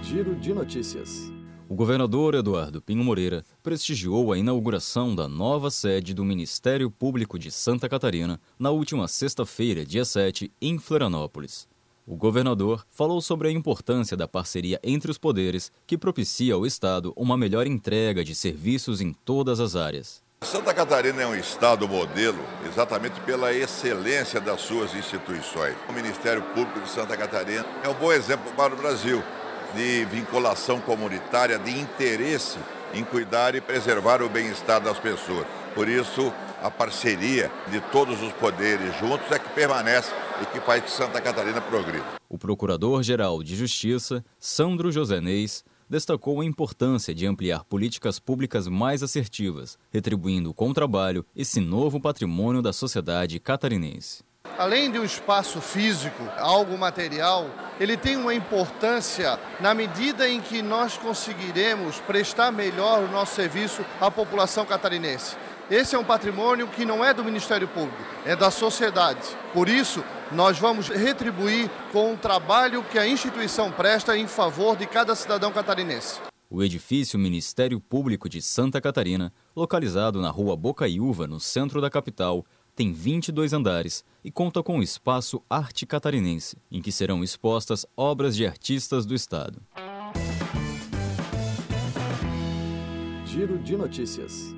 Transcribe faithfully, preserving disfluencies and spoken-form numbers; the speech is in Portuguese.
Giro de Notícias. O governador Eduardo Pinho Moreira prestigiou a inauguração da nova sede do Ministério Público de Santa Catarina na última sexta-feira, dia sete, em Florianópolis. O governador falou sobre a importância da parceria entre os poderes que propicia ao Estado uma melhor entrega de serviços em todas as áreas. Santa Catarina é um estado modelo exatamente pela excelência das suas instituições. O Ministério Público de Santa Catarina é um bom exemplo para o Brasil de vinculação comunitária, de interesse em cuidar e preservar o bem-estar das pessoas. Por isso, a parceria de todos os poderes juntos é que permanece e que faz que Santa Catarina progrida. O Procurador-Geral de Justiça, Sandro Josenês, destacou a importância de ampliar políticas públicas mais assertivas, retribuindo com o trabalho esse novo patrimônio da sociedade catarinense. Além de um espaço físico, algo material, ele tem uma importância na medida em que nós conseguiremos prestar melhor o nosso serviço à população catarinense. Esse é um patrimônio que não é do Ministério Público, é da sociedade. Por isso, nós vamos retribuir com o trabalho que a instituição presta em favor de cada cidadão catarinense. O edifício Ministério Público de Santa Catarina, localizado na rua Bocaiúva, no centro da capital, tem vinte e dois andares e conta com o espaço Arte Catarinense, em que serão expostas obras de artistas do estado. Giro de Notícias.